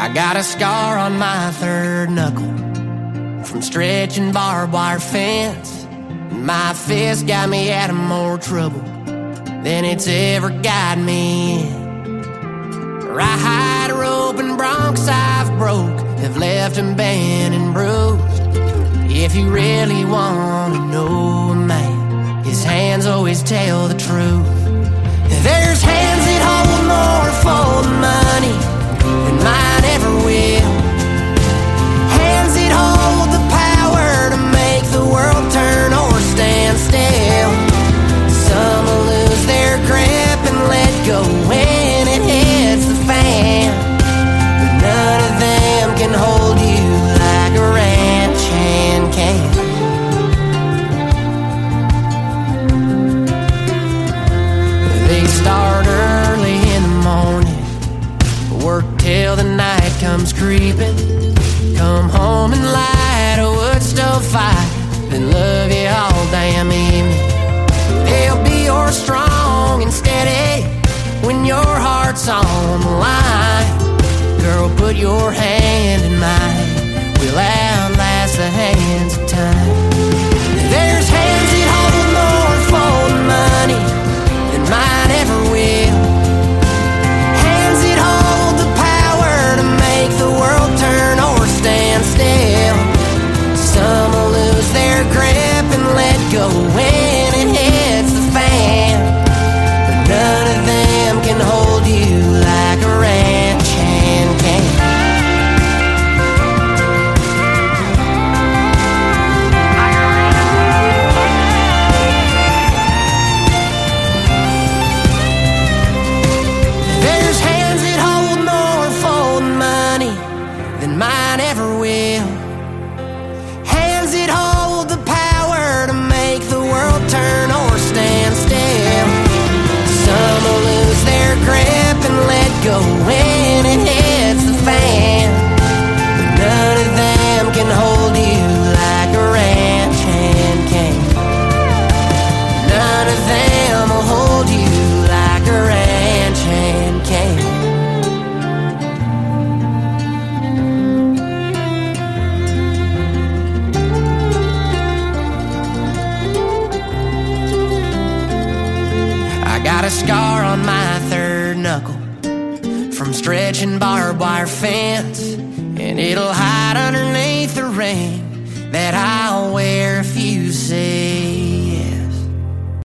I got a scar on my third knuckle from stretching barbed wire fence. My fist got me out of more trouble than it's ever got me in. Ride rope and broncs I've broke have left him bent and bruised. If you really want to know a man, his hands always tell the truth. There's hands that hold more for the money than mine ever will. Hands that hold the power to make the world turn or stand still. Some will lose their grip and let go when it hits the fan, but none of them can hold you like a ranch hand can. They start early in the morning, work till the night comes creeping. Come home and light a wood stove fire, then love you all damn evening. They'll be your strong and steady when your heart's on the line. Girl, put your hand in mine, we'll outlast the hands of time. There's hands that hold more for the money than mine ever will. Hands that hold the power to make the world turn or stand still. Some will lose their grip and let go when it hits the fan, but none of them can hold you like a ranch hand can. There's hands that hold more for the money than mine ever will. Hands that hold the power to make the world turn or stand still. Some will lose their grip and let go when it hits the fan, but none of them can hold you like a ranch hand can. None of them will hold you like a ranch hand can. I got a scar on my third knuckle from stretching barbed wire fence, and it'll hide underneath the ring that I'll wear